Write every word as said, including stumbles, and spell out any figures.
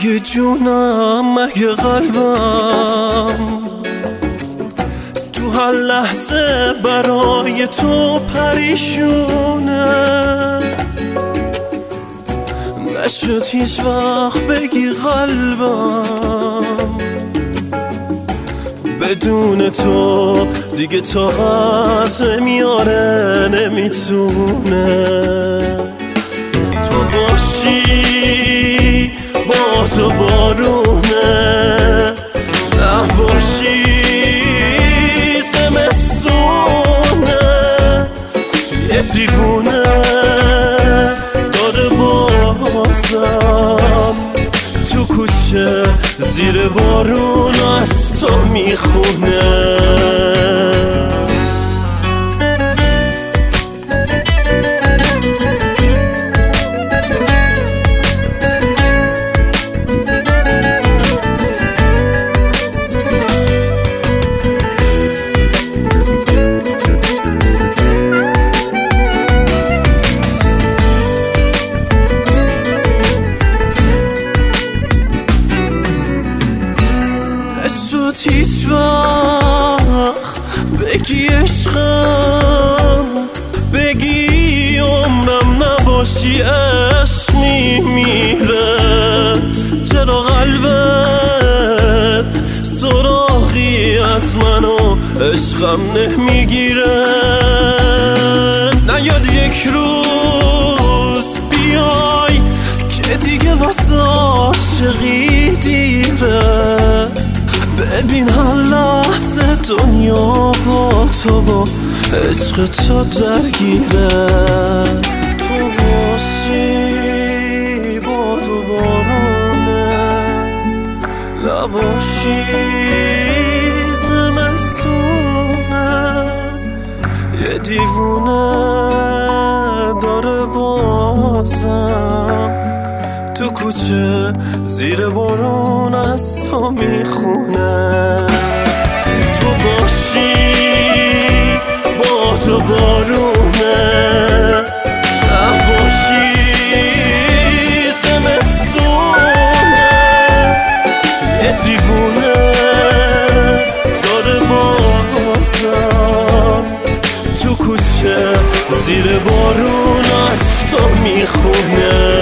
مگه جونم مگه قلبم تو هر لحظه برای تو پریشونه، نشد هیچ وقت بگی قلبم بدون تو دیگه تا غزه میاره نمیتونه. تو باشی با تو بارونه، نباشی زمستونه. یه دیوونه داره بازم تو کوچه زیر بارون از تو میخونه. هیچ وقت بگی عشقم، بگی عمرم نباشی عشق میمیره. چرا قلبت سراغی از من و عشقم نمیگیره؟ نیاد یک روز بیای که دیگه واسه عاشقی دیره. ببین هر لحظه دنیا با تو با عشق تو درگیره. تو باشی با تو بارونه، نباشی زمستونه. یه دیوونه داره بازم تو کوچه زیر بارون از تو میخونه. تو باشی با تو بارونه، نباشی زمستونه. یه دیوونه داره بازم تو کوچه زیر بارون از تو میخونه.